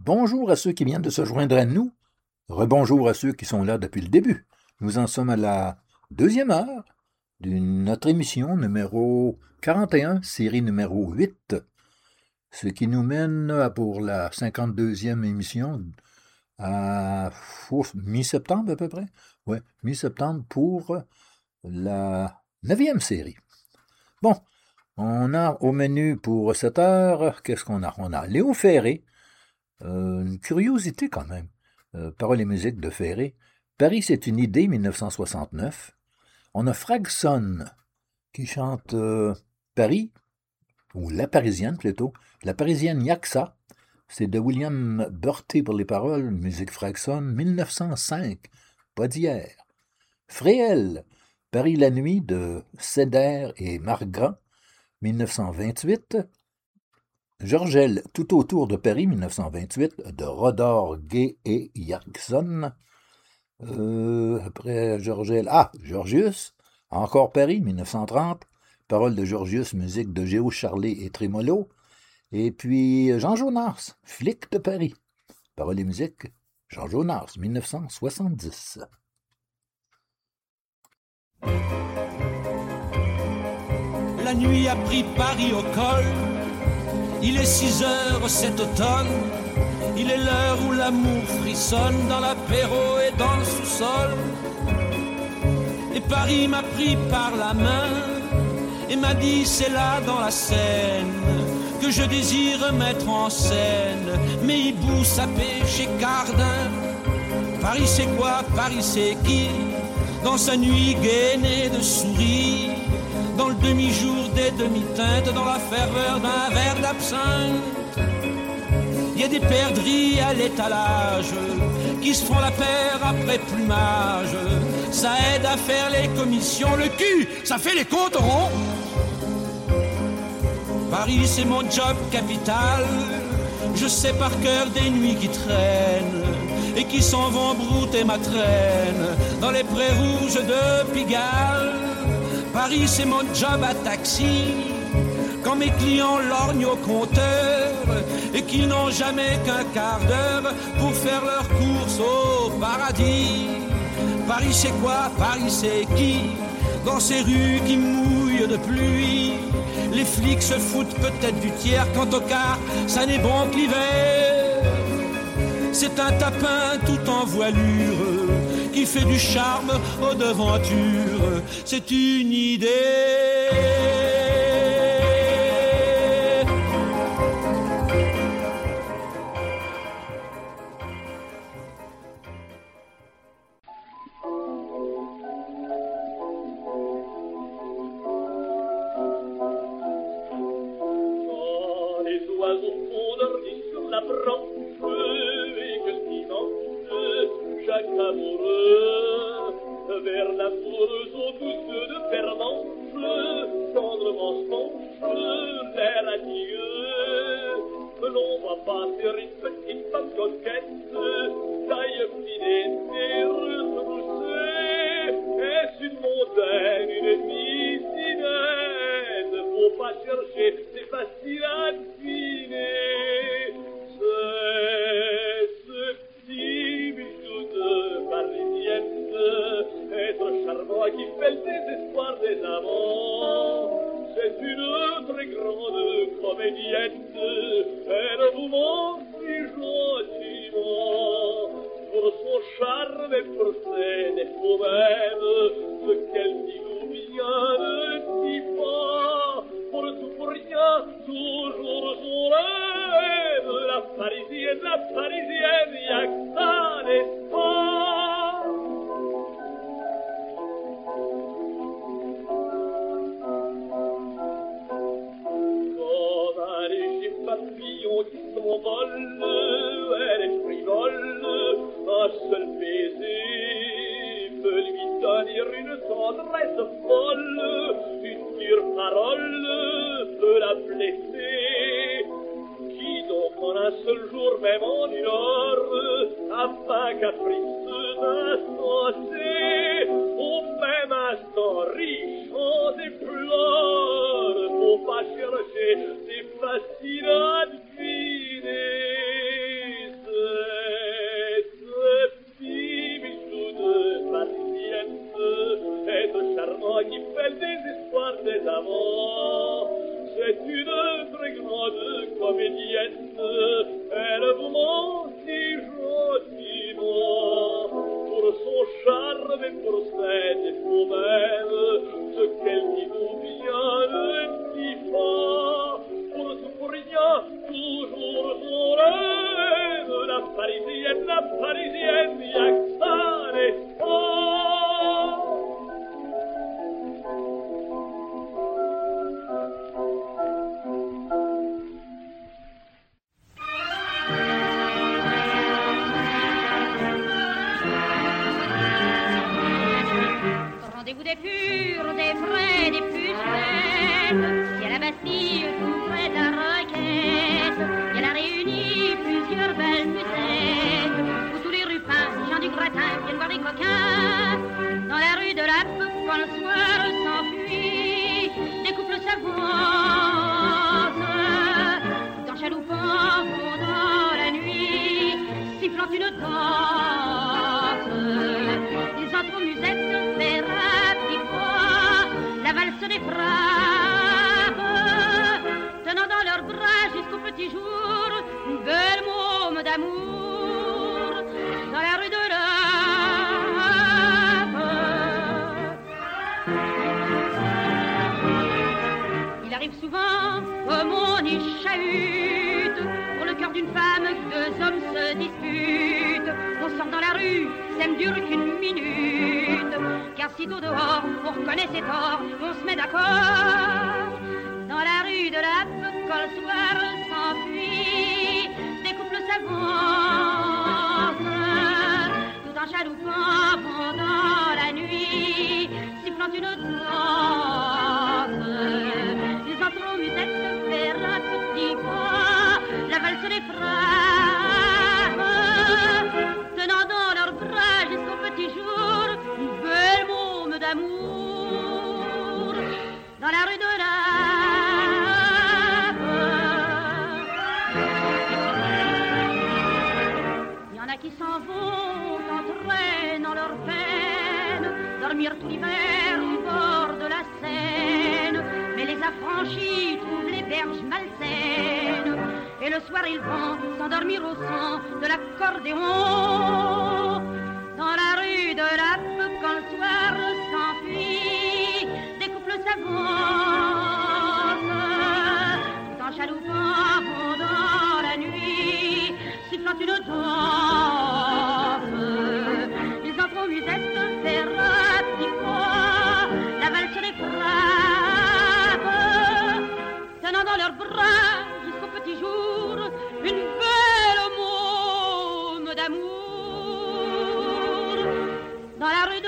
Bonjour à ceux qui viennent de se joindre à nous. Rebonjour à ceux qui sont là depuis le début. Nous en sommes à la deuxième heure de notre émission numéro 41, série numéro 8, ce qui nous mène pour la 52e émission à mi-septembre à peu près. Oui, mi-septembre pour la 9e série. Bon, on a au menu pour cette heure, qu'est-ce qu'on a? On a Léo Ferré, une curiosité quand même. Paroles et musique de Ferré. Paris, c'est une idée, 1969. On a Fragson qui chante Paris, ou La Parisienne plutôt. La Parisienne Yaksa, c'est de William Burté pour les paroles, musique Fragson, 1905, pas d'hier. Fréhel, Paris la nuit de Cédère et Margrat, 1928. Georgel, Tout autour de Paris, 1928, de Rodor, Gay et Yerkson. Après Georgel, Georgius, encore Paris, 1930. Paroles de Georgius, musique de Géo Charlet et Trémolo. Et puis Jean Jonas, Flic de Paris. Paroles et musique, Jean Jonas, 1970. La nuit a pris Paris au col. Il est 6 heures cet automne, il est l'heure où l'amour frissonne dans l'apéro et dans le sous-sol. Et Paris m'a pris par la main et m'a dit c'est là dans la Seine que je désire mettre en scène mes hiboux sapés chez Cardin. Paris c'est quoi, Paris c'est qui? Dans sa nuit gainée de souris, dans le demi-jour des demi-teintes, dans la ferveur d'un verre d'absinthe. Il y a des perdrix à l'étalage qui se font la paire après plumage. Ça aide à faire les commissions. Le cul, ça fait les comptes ronds. Paris, c'est mon job capital. Je sais par cœur des nuits qui traînent et qui s'en vont brouter ma traîne dans les prés rouges de Pigalle. Paris, c'est mon job à taxi. Quand mes clients lorgnent au compteur et qu'ils n'ont jamais qu'un quart d'heure pour faire leurs courses au paradis. Paris, c'est quoi? Paris, c'est qui? Dans ces rues qui mouillent de pluie, les flics se foutent peut-être du tiers. Quant au car, ça n'est bon que l'hiver. C'est un tapin tout en voilure qui fait du charme aux devantures. C'est une idée. Quand les oiseaux fondent sur la branche et que silence chaque amoureux vers l'amoureuse eau douce de pervenche tendrement se penche l'air adieu. L'on voit passer une petite femme coquette, taille fine et retroussée. Est-ce une montagne, une mycénaine? Faut pas chercher, c'est facile à deviner. C'est ce petit bijou de Parisienne, être charmant qui fait le désespoir des amants. C'est une très grande comédienne, elle vous ment si gentiment. Pour son charme et pour ses défauts même, ce qu'elle dit ou bien ne dit pas. Pour tout, pour rien, toujours son rêve. La Parisienne, y'a que ça, n'est-ce pas? Comme un léger papillon qui s'envole, elle est frivole, un seul baiser peut lui donner une tendresse folle, une dure parole peut la blesser. Qui donc en un seul jour, même en une heure, a pas capriceux insensé, au même instant riche en déplore. Faut pas chercher, c'est facile à deviner. comédienne, elle vous ment si gentiment, pour son charme et pour ses défauts même, ce qu'elle dit vous bien ne dit pas, pour tout pour rien, toujours son rêve, la parisienne, y'a que ça n'est pas. Rendez-vous des purs, des vrais, des plus bêtes. Il y a la Bastille, tout près de la Roquette. Il y a la Réunie, plusieurs belles musettes. Où tous les rupins, gens du gratin, viennent voir les coquins. Dans la rue de la Poupe, quand le soir s'enfuit, des couples s'avancent. Tout en chaloupant pendant la nuit, sifflant une danse. Ils entrent aux musettes, faire un petit pas, la valse des frappes, tenant dans leurs bras jusqu'au petit jour une belle môme d'amour dans la rue de l'Europe. Il arrive souvent comme on y chahute pour le cœur d'une femme, deux hommes se disputent. On sort dans la rue, ça ne dure qu'une minute, car sitôt dehors, on reconnaît ses torts, on se met d'accord. Dans la rue de la Poupe, quand le soir s'enfuit, des couples s'avancent, tout en chaloupant pendant la nuit, sifflant une danse. Ils entrent aux musettes, faire un petit pas, la valse les frappe, tenant dans leurs bras jusqu'au petit jour une belle môme d'amour dans la rue de la Il y en a qui s'en vont entraînant leur peine, dormir tout l'hiver au bord de la Seine, mais les affranchis trouvent les berges malsaines, et le soir ils vont s'endormir au son de l'accordéon. Dans la rue de la Poupe, quand le soir s'enfuit, des couples s'avancent, tout en chaloupant pendant la nuit, sifflant une danse. Ils entrent aux musettes, faire un petit pas, la valse les frappe, tenant dans leurs bras jusqu'au petit jour une belle môme d'amour dans la rue de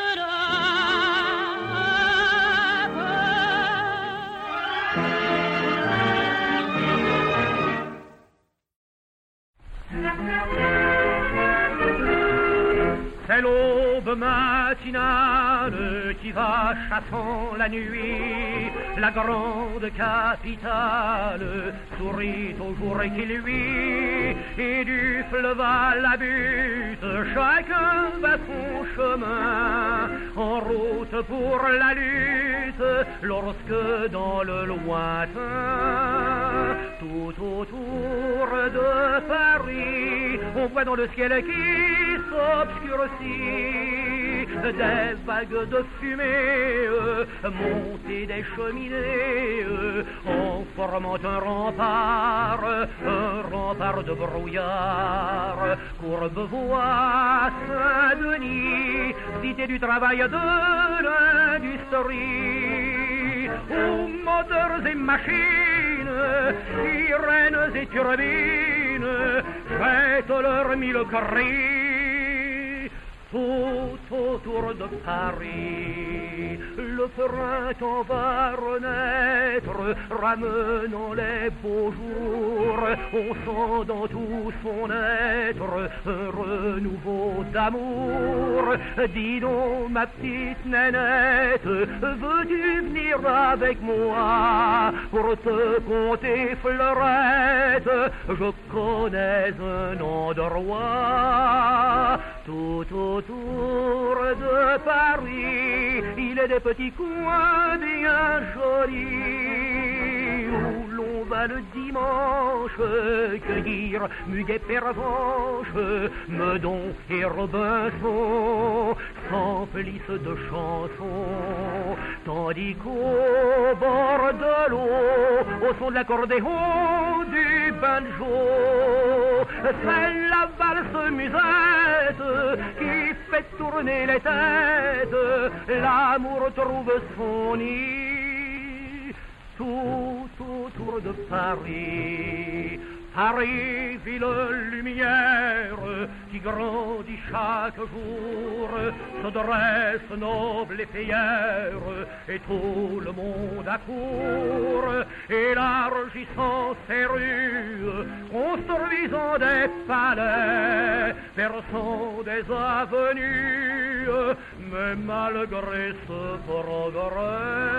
C'est l'aube matinale qui va chassant la nuit. La grande capitale sourit au jour qui lui, et du fleuve à la butte, chacun va son chemin, en route pour la lutte, lorsque dans le lointain, tout autour de Paris, on voit dans le ciel qui s'obscurcit des vagues de fumée monter des cheminées en formant un rempart de brouillard. Courbevoie, Saint-Denis, cité du travail de l'industrie, où moteurs et machines, sirènes et turbines fêtent leurs mille cris. Tout autour de Paris, le printemps va renaître, ramenant les beaux jours. On sent dans tout son être un renouveau d'amour. Dis donc, ma petite nénette, veux-tu venir avec moi pour te conter fleurette? Je connais un endroit tout autour de Paris, il est des petits coins bien jolis où l'on va le dimanche cueillir muguet pervenche, meudon et Robinson s'emplissent de chansons, tandis qu'au bord de l'eau, au son de l'accordéon, du banjo, c'est la valse musette qui fait tourner les têtes, l'amour trouve son nid tout autour de Paris. Paris, ville lumière, qui grandit chaque jour, se dresse noble et fière, et tout le monde accourt, élargissant ses rues, construisant des palais, perçant des avenues, mais malgré ce progrès,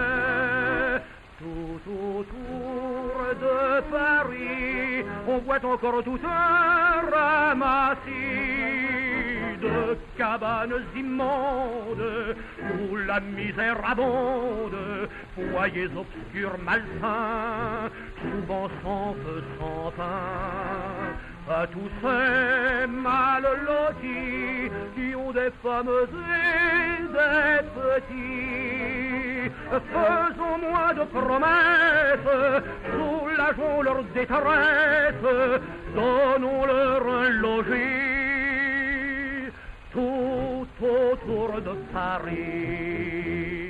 tout autour de Paris, on voit encore tout un ramassis de cabanes immondes où la misère abonde, foyers obscurs malsains, souvent sans feu, sans pain. À tous ces mal lotis qui ont des femmes et des petits, faisons moins de promesses, soulageons leur détresse, donnons-leur un logis tout autour de Paris.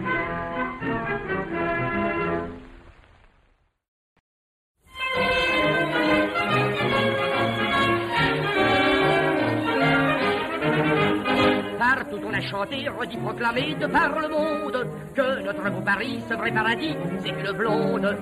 Partout on a chanté, redit, proclamé de par le monde que notre beau Paris, ce vrai paradis, c'est une blonde,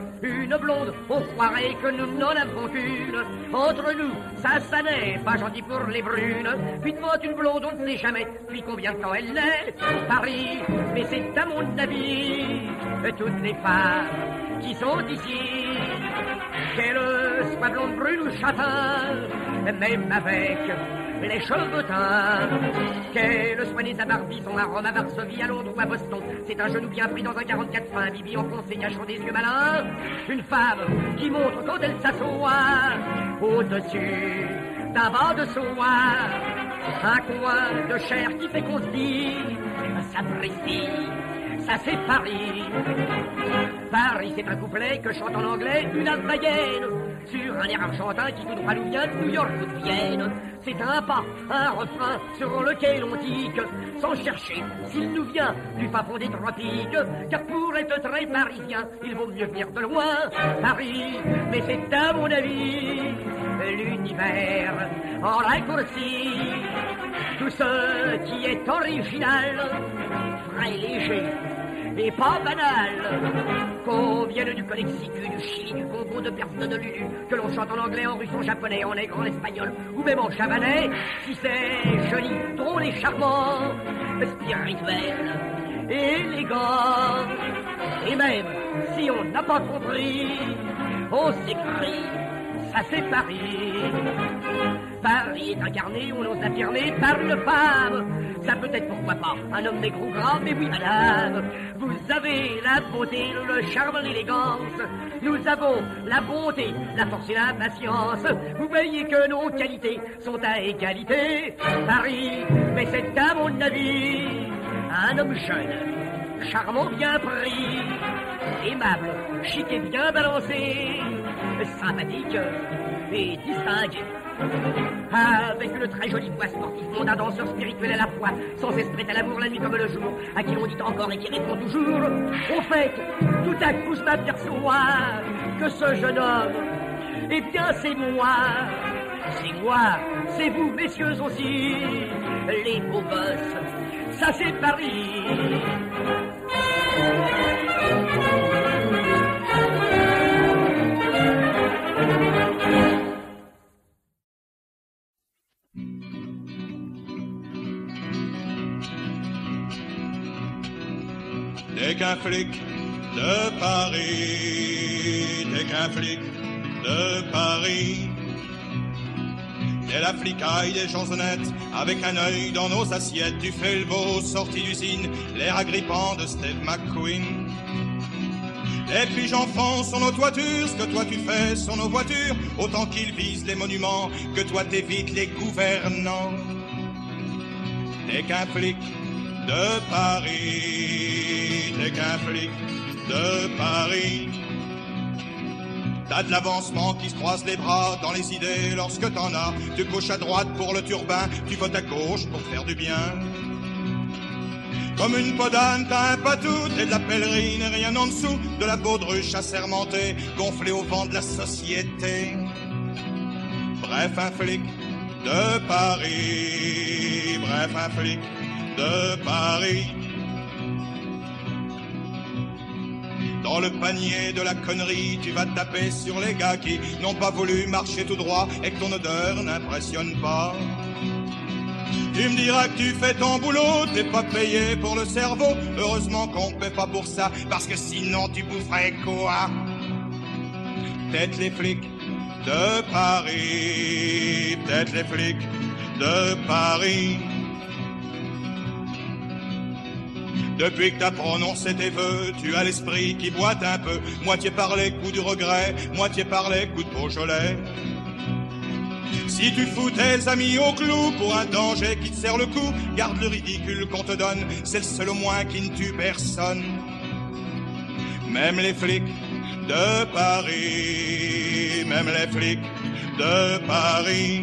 on croirait que nous n'en avons qu'une. Entre nous, ça n'est pas gentil pour les brunes. Puis devant une blonde, on ne sait jamais depuis combien de temps elle est. Paris, mais c'est à mon avis toutes les femmes qui sont ici, qu'elles soient blondes, brunes ou châtains, même avec les cheveux teints, qu'elles soient nées à Barbizon, à Rome, à Varsovie, à Londres ou à Boston, c'est un genou bien pris dans un 44 fin, bibi enfoncé, cachant des yeux malins, une femme qui montre quand elle s'assoit au-dessus d'un banc de soie, un coin de chair qui fait qu'on se dit, ça précise, ça c'est Paris. Paris, c'est un couplet que chante en anglais une Alsacienne sur un air argentin qui tout droit nous vient de New York ou de Vienne. C'est un pas, un refrain sur lequel on dit que, sans chercher s'il nous vient du fin fond des tropiques, car pour être très parisien, il vaut mieux venir de loin. Paris, mais c'est à mon avis l'univers en raccourci. Tout ce qui est original, frais, léger et pas banal, qu'on vienne du Colexicu, du Chili, du Congo, de Perse, de Lulu, que l'on chante en anglais, en russe, en japonais, en nègre, en espagnol, ou même en chavanais, si c'est joli, drôle et charmant, spirituel, élégant, et même si on n'a pas compris, on s'écrit, ça c'est Paris. Paris est incarné, on ose l'affirmer, par une femme. Ça peut être, pourquoi pas, un homme négro grand, mais oui, madame. Vous avez la beauté, le charme, l'élégance. Nous avons la bonté, la force et l'impatience. Vous voyez que nos qualités sont à égalité. Paris, mais c'est à mon avis un homme jeune, charmant, bien pris, aimable, chic et bien balancé, sympathique et distingué, avec une très jolie voix sportive, mondain, danseur spirituel à la fois, sans cesse prêt à l'amour la nuit comme le jour, à qui l'on dit encore et qui répond toujours. Au fait, tout à coup je m'aperçois que ce jeune homme, eh bien c'est moi, c'est vous messieurs aussi, les beaux gosses, ça c'est Paris. Dès qu'un flic de Paris, dès qu'un flic de Paris, dès la flicaille des gens honnêtes, avec un œil dans nos assiettes, tu fais le beau sorti d'usine, l'air agrippant de Steve McQueen. Les piges enfants sur nos toitures, ce que toi tu fais sur nos voitures, autant qu'ils visent les monuments, que toi t'évites les gouvernants. T'es qu'un flic de Paris, t'es qu'un flic de Paris. T'as de l'avancement qui se croise les bras dans les idées lorsque t'en as. Tu couches à droite pour le turbin, tu votes à gauche pour faire du bien. Comme une podane, t'as un patou, t'es de la pèlerine et rien en dessous de la baudruche assermentée, gonflée au vent de la société. Bref, un flic de Paris, bref, un flic de Paris. Dans le panier de la connerie, tu vas taper sur les gars qui n'ont pas voulu marcher tout droit et que ton odeur n'impressionne pas. Tu me diras que tu fais ton boulot, t'es pas payé pour le cerveau. Heureusement qu'on paie pas pour ça, parce que sinon tu boufferais quoi? Peut-être les flics de Paris, peut-être les flics de Paris. Depuis que t'as prononcé tes vœux, tu as l'esprit qui boite un peu, moitié par les coups du regret, moitié par les coups de Beaujolais. Si tu fous tes amis au clou pour un danger qui te serre le cou, garde le ridicule qu'on te donne, c'est le seul au moins qui ne tue personne. Même les flics de Paris, même les flics de Paris.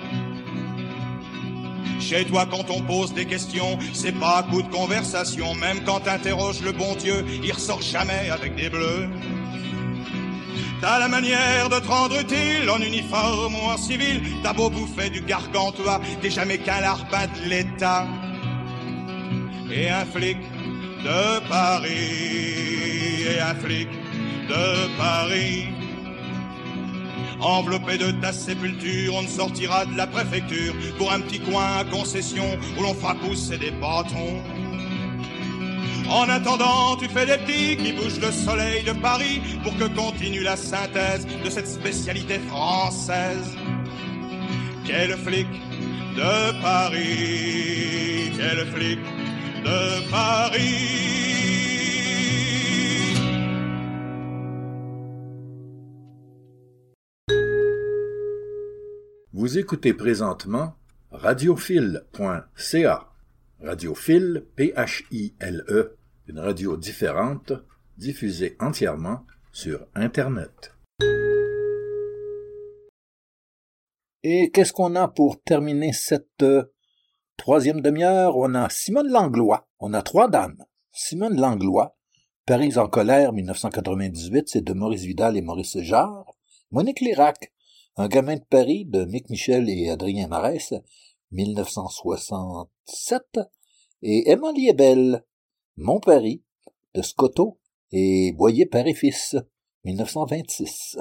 Chez toi, quand on pose des questions, c'est pas à coup de conversation. Même quand t'interroges le bon Dieu, il ressort jamais avec des bleus. T'as la manière de te rendre utile en uniforme ou en civil. T'as beau bouffer du gargantua, t'es jamais qu'un larbin de l'État. Et un flic de Paris, et un flic de Paris. Enveloppé de ta sépulture, on ne sortira de la préfecture pour un petit coin à concession où l'on fera pousser des bâtons. En attendant, tu fais des petits qui bougent le soleil de Paris pour que continue la synthèse de cette spécialité française. Quel flic de Paris, quel flic de Paris. Vous écoutez présentement radiophile.ca. Radiophile, P-H-I-L-E, une radio différente, diffusée entièrement sur Internet. Et qu'est-ce qu'on a pour terminer cette troisième demi-heure? On a Simone Langlois. On a trois dames. Simone Langlois, Paris en colère, 1998, c'est de Maurice Vidal et Maurice Jarre. Monique Lérac, Un gamin de Paris, de Mick Michel et Adrien Marès, 1967. Et Emma Liebel, Mon Paris, de Scotto et Boyer père et fils, 1926.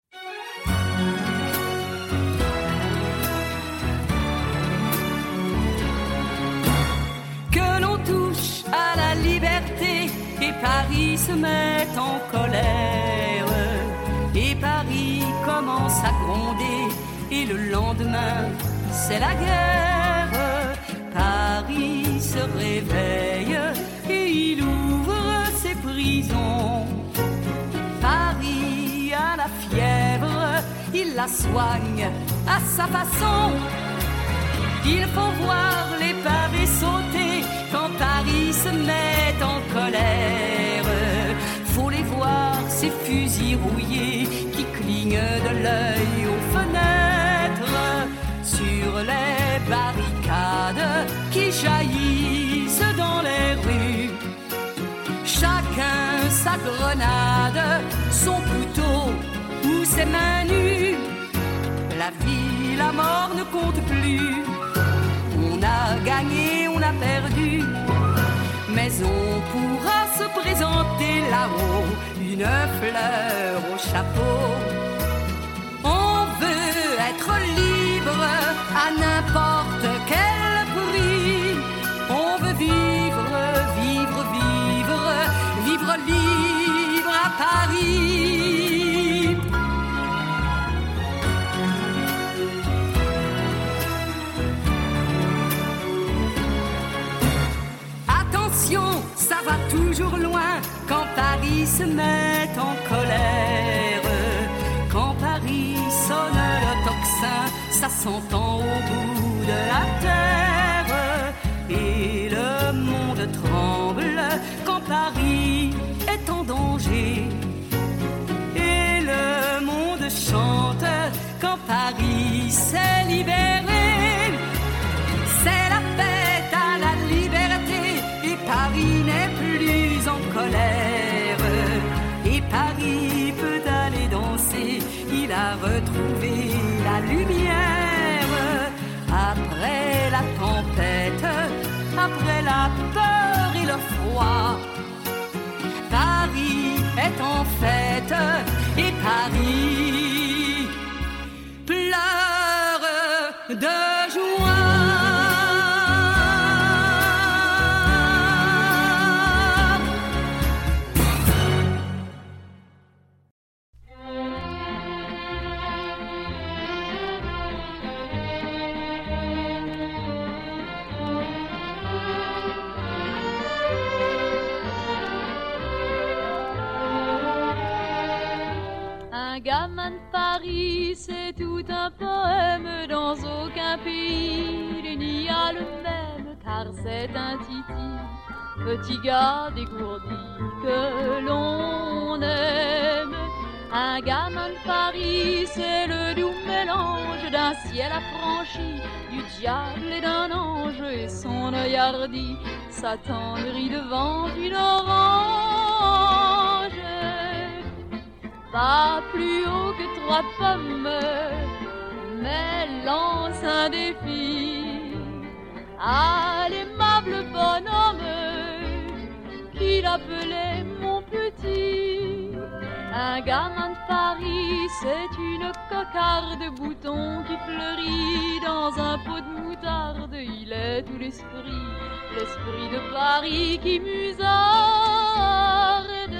Que l'on touche à la liberté et Paris se met en colère. Et Paris commence à gronder et le lendemain c'est la guerre. Paris se réveille et il ouvre ses prisons. Paris a la fièvre, il la soigne à sa façon. Il faut voir les pavés sauter quand Paris se met en colère. Faut les voir, ces fusils rouillés qui clignent de l'œil aux fenêtres, sur les barricades qui jaillissent dans les rues. Chacun sa grenade, son couteau ou ses mains nues. La vie, la mort ne compte plus. On a gagné, on a perdu, mais on pourra se présenter là-haut, une fleur au chapeau. On veut être libre à n'importe quel prix. On veut vivre, vivre, vivre, vivre libre à Paris. Ça va toujours loin quand Paris se met ça s'entend au bout de la terre. Et le monde tremble quand Paris est en danger. Et le monde chante quand Paris s'est libéré. C'est la fête à la liberté et Paris n'est plus en colère. Et Paris peut aller danser, il a retrouvé la lumière. Après la tempête, après la peur et le froid, Paris est en fête et Paris pleure de joie. Un gamin de Paris, c'est tout un poème. Dans aucun pays il n'y a le même, car c'est un titi, petit gars dégourdi que l'on aime. Un gamin de Paris, c'est le doux mélange d'un ciel affranchi, du diable et d'un ange, et son œil hardi s'attendrit devant une orange. Pas plus haut que 3 pommes, mais lance un défi à l'aimable bonhomme qu'il appelait mon petit. Un gamin de Paris, c'est une cocarde bouton qui fleurit dans un pot de moutarde. Il est tout l'esprit de Paris qui musarde.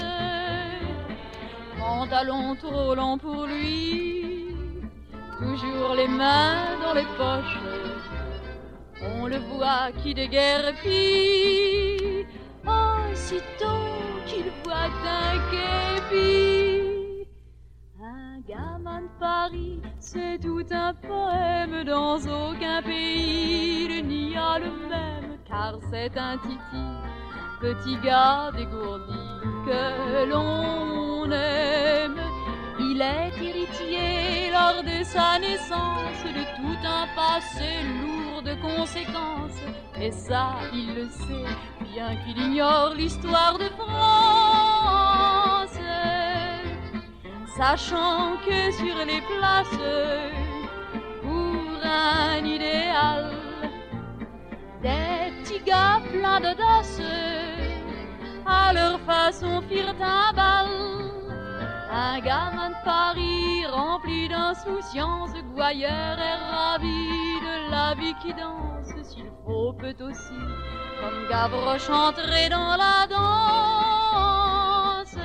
Pantalon trop long pour lui, toujours les mains dans les poches. On le voit qui déguerpit, aussitôt qu'il voit un képi. Un gamin de Paris, c'est tout un poème. Dans aucun pays il n'y a le même, car c'est un titi, petit gars dégourdi que l'on aime. Il est héritier lors de sa naissance de tout un passé lourd de conséquences. Et ça, il le sait, bien qu'il ignore l'histoire de France. Sachant que sur les places, pour un idéal, des petits gars pleins d'audace à leur façon firent un bal. Un gamin de Paris rempli d'insouciance, gouailleur et ravi de la vie qui danse. S'il faut peut aussi, comme Gavroche, entrer dans la danse.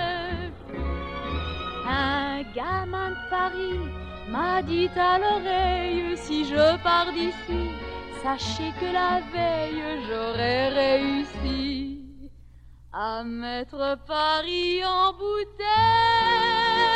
Un gamin de Paris m'a dit à l'oreille, si je pars d'ici, sachez que la veille j'aurais réussi à mettre Paris en bouteille.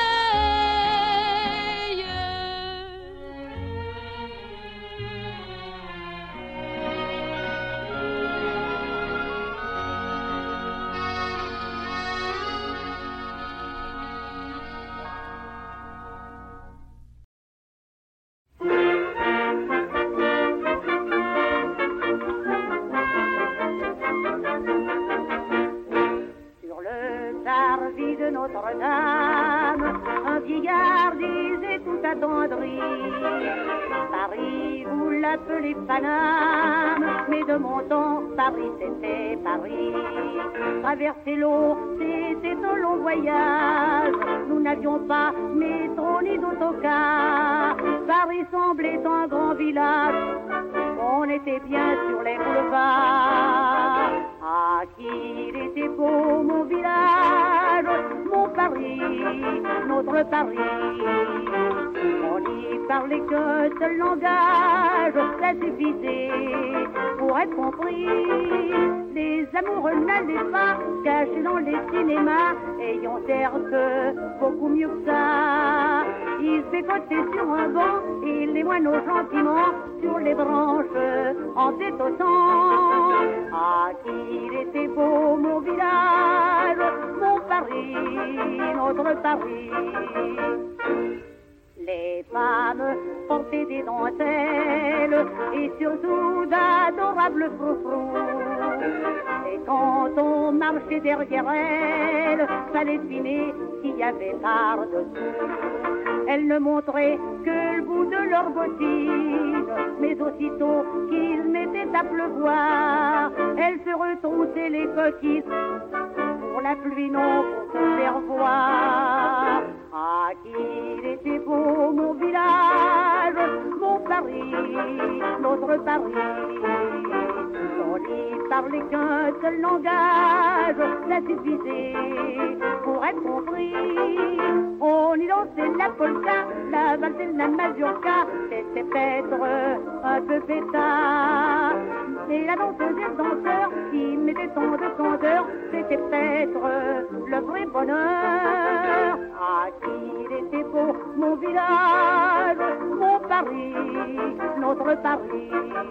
Notre-Dame, un vieillard disait tout attendri, Paris, vous l'appelez Paname, mais de mon temps, Paris c'était Paris. Traverser l'eau, c'était un long voyage, nous n'avions pas métro ni d'autocar. Paris semblait un grand village, on était bien sur les boulevards. Ah, qu'il était beau mon village, mon Paris, notre Paris. On n'y parlait qu'un seul langage, ça suffisait pour être compris. Les amoureux n'allaient pas cacher dans les cinémas, ayant certes beaucoup mieux que ça. ils se bécotaient sur un banc et les moineaux gentiment sur les branches en tétotant. Ah, qu'il était beau mon village, mon Paris, notre Paris. Les femmes portaient des dentelles et surtout d'adorables froufrous. Et quand on marchait derrière elles, fallait deviner qu'il y avait par-dessous. Elles ne montraient que le bout de leurs bottines, mais aussitôt qu'ils mettaient à pleuvoir, elles se retroussaient les coquilles. Pour la pluie, non, pour se faire voir. Ah, qu'il était beau mon village, mon Paris, notre Paris. On n'y parlait qu'un seul langage, ça suffisait pour être compris. On y dansait la polka, la valse et la mazurka, c'était peut-être un peu pétard. Et la danseuse et le danseur qui mettait tant de candeur, c'était peut-être le vrai bonheur. Ah, qu'il était beau mon village, mon Paris, notre Paris.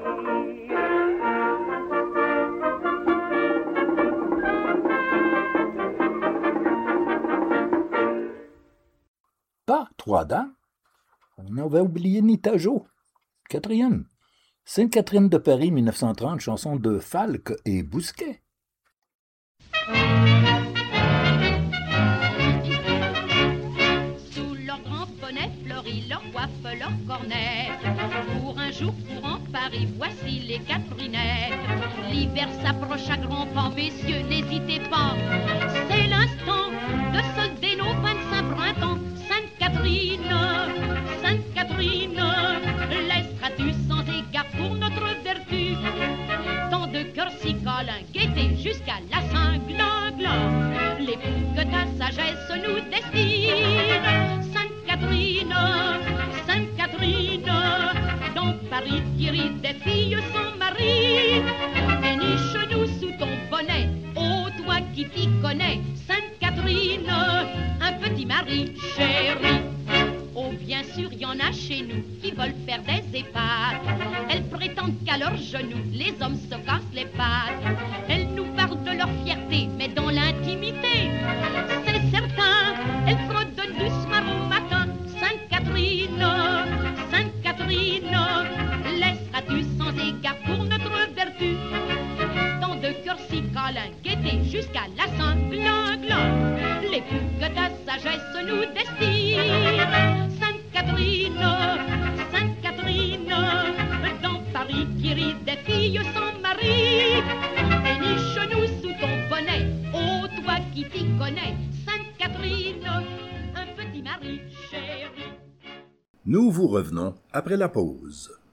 Pas trois dents. On avait oublié Nitajo. Quatrième. Sainte-Catherine de Paris, 1930, chanson de Falque et Bousquet. Sous leurs grands bonnets fleuris, leur coiffe, leur cornette. Pour un jour courant Paris, voici les Catherinettes. L'hiver s'approche à grands pas, messieurs, n'hésitez pas. C'est l'instant de solder nos 25 printemps. Sainte-Catherine, Sainte-Catherine, laisseras-tu sans égard pour notre vertu tant de cœurs si câlins, gaieté jusqu'à la Saint-Glinglan, les fous que ta sagesse nous destine. Sainte-Catherine, Sainte-Catherine, dans Paris qui rit des filles sans mari, déniche-nous sous ton bonnet, ô toi qui t'y connais, Sainte-Catherine, un petit mari chéri. Oh, bien sûr, y en a chez nous qui veulent faire des épates. Elles prétendent qu'à leurs genoux, les hommes se cassent les pattes. Elles nous parlent de leur fierté, mais dans l'intimité, c'est certain, elles fredonnent du soir au matin. Sainte-Catherine, Sainte-Catherine, laisseras-tu sans égard pour notre vertu tant de cœurs si câlins, gaieté jusqu'à la Saint-Glinglan, les fous que ta sagesse nous destine. Sainte-Catherine, Sainte-Catherine, dans Paris qui rit des filles sans mari, déniche-nous sous ton bonnet, ô toi qui t'y connais, Sainte-Catherine, un petit mari chéri. Nous vous revenons après la pause.